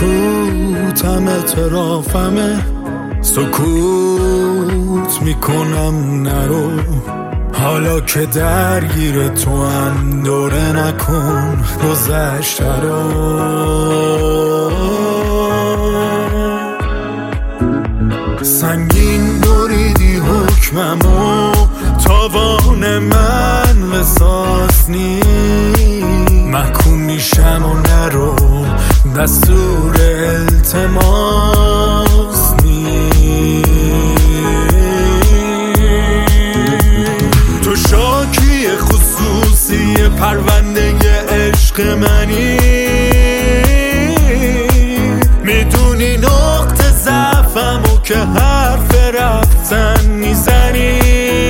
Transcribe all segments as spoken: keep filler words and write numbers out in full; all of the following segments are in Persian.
سکوتم اعترافمه، سکوت میکنم نرو، حالا که درگیر تو هم دوره نکن گذشته رو. سنگین بریدی حکممو، تاوان من وساس نی، محکوم میشم و نرو، دستور التماس نی. تو شاکی خصوصی پرونده عشق منی، میدونی نقطه ضعفمو که حرف رفتن میزنی.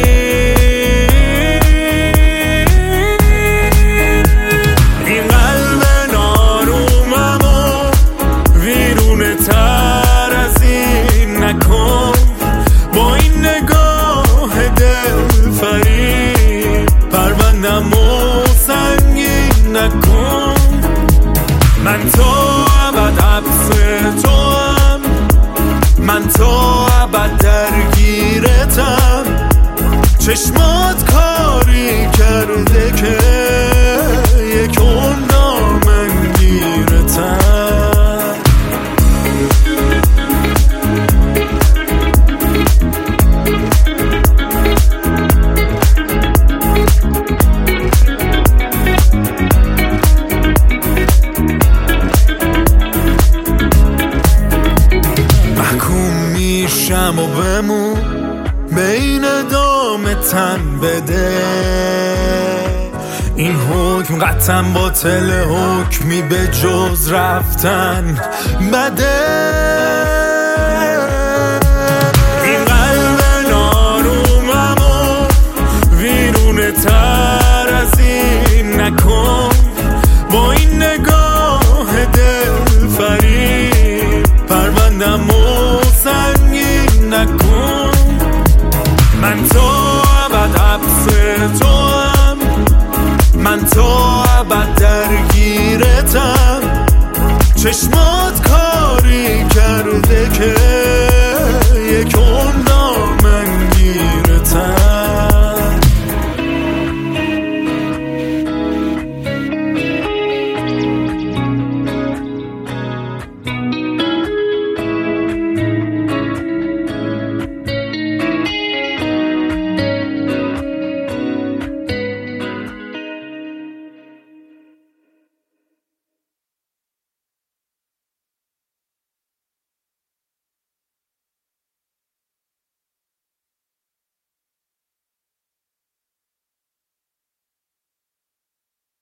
این قلب ناروممو ویرونه تر از این نکن، با این نگاه دل فریب پروندمو سنگین نکن. من تو ابد حبس تو هم، من تو ابد درگیرتم، چشمات کاری کرده که یک نامن گیرتم. محکوم میشم و بمون بین دام تن بده، این حکم قطعا باطل، حکمی به جز رفتن بده. این قلب ناروممو ویرونه تر از این نکن، با این نگاه دل فریب پروندمو سنگین نکن. من تو ابد حبس تو هم، من تو ابد درگیرتم، چشمات کاری کرده که یک